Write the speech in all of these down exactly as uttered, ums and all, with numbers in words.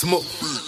Smoke.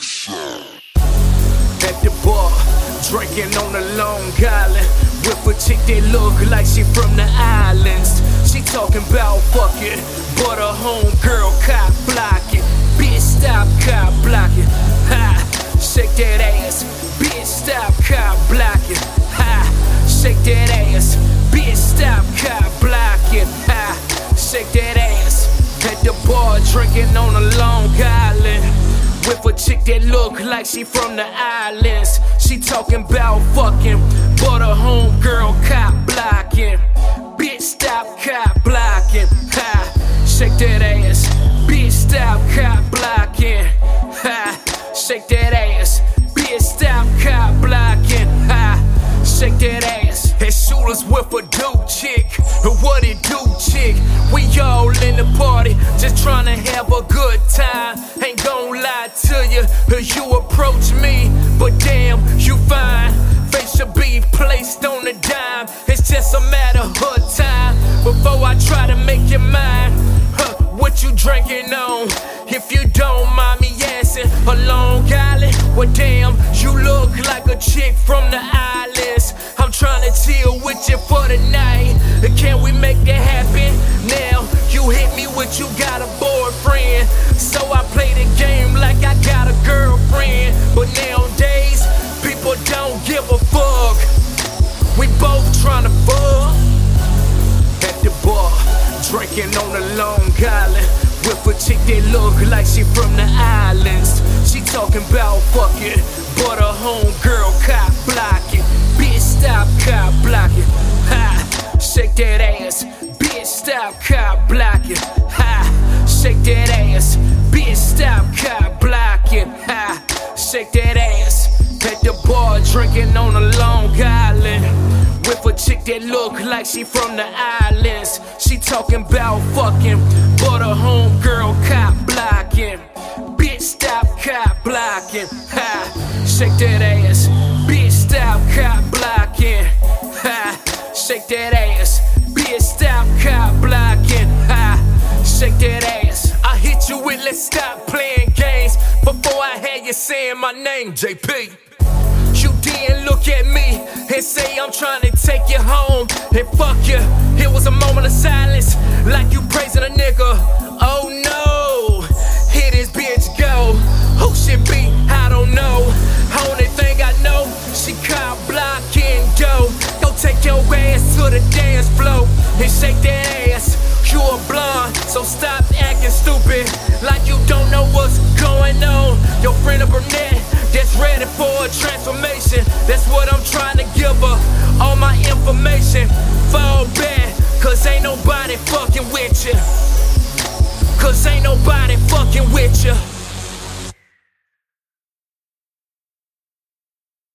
At the bar, drinking on the Long Island with a chick that look like she from the islands. She talking about fucking, but her homegirl cop blocking. Bitch, stop cop blocking. Ha, shake that ass. Bitch, stop cop blocking. Ha, shake that ass. Bitch, stop cop blocking. Ha, shake that ass. At the bar, drinking on the Long Island with a chick that look like she from the islands. She talking about fucking, but her homegirl cop blocking. Bitch, stop cop blocking. Ha, shake that ass. Bitch, stop cop blocking. Ha, shake that ass. Bitch, stop cop blocking. Ha, shake that ass. And shooters with a dope chick. What it do, chick? We all in the party, just tryna have a good time. Ain't gon' lie to you, you approach me, but damn, you fine. Face should be placed on the dime. It's just a matter of time before I try to make you mine. Huh, what you drinking on? If you don't mind me asking, a Long Island? Well, damn, you look like a chick from the islands. I'm tryna chill with you for the night. Can we make it happen? Now, you hit me with you got a boyfriend. So I play the game like I got a girlfriend. But nowadays, people don't give a fuck. We both tryna fuck. At the bar, drinking on the Long Island with a chick that look like she from the islands. She talking about fucking, but her homegirl cop blocking. Bitch, stop cop blocking. Ha, shake that ass. Bitch, stop cop blocking. Ha, shake that ass. Bitch, stop cop blocking. Ha, shake that ass. At the bar, drinking on the Long Island with a chick that look like she from the islands. She talking about fucking, but her homegirl cop blocking. Bitch, stop cop blocking. Ha, shake that ass. Bitch, stop cop blocking. Ha, shake that ass. Bitch, stop cop blocking. Ha, shake that ass. I hit you with let's stop playing games before I had you saying my name, J P. You didn't look at me and say I'm trying to take you home and fuck you. It was a moment of silence, like you praising a nigga. Oh no, here this bitch go. Who should be? I don't know. Only thing I know, she cop blocking. Go, go take your ass to the dance floor and shake that ass. You a blonde, so stop acting stupid like you don't know what's going on. Your friend a brunette that's ready for a transformation. That's what I'm trying to give her, all my information. Fall back, cause ain't nobody fucking with you. Cause ain't nobody fucking with you.